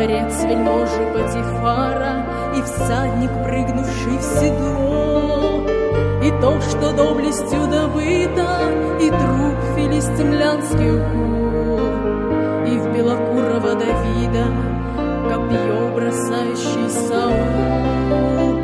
Дворец вельможи Патифара и всадник, прыгнувший в седло, и то, что доблестью добыто, и труп филистимлянских гор, и в белокурого Давида копье бросающий Саул.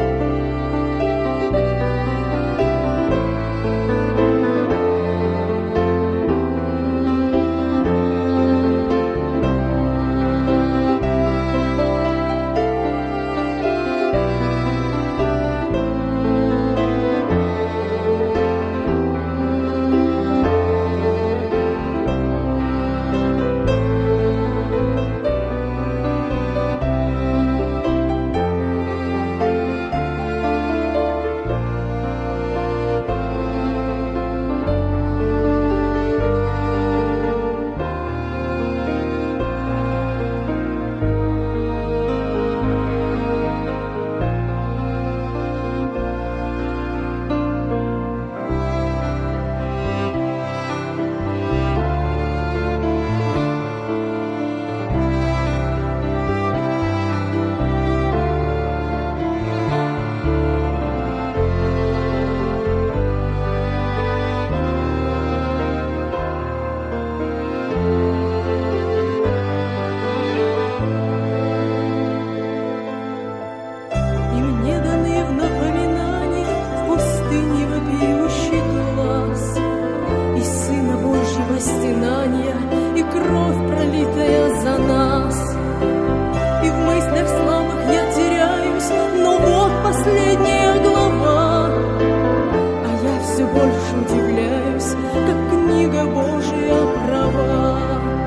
Стенания и кровь, пролитая за нас. И в мыслях слабых я теряюсь, но вот последняя глава, а я все больше удивляюсь, как книга Божия права.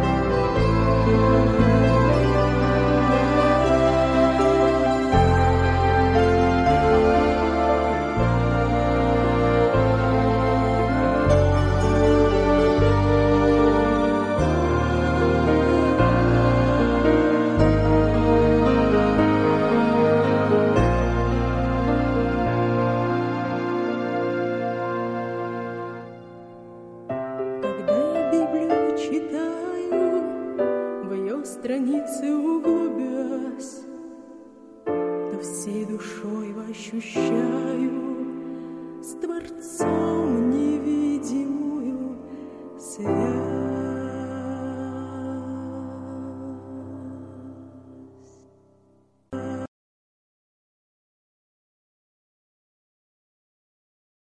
Читаю, в ее страницы углубясь, то всей душой ощущаю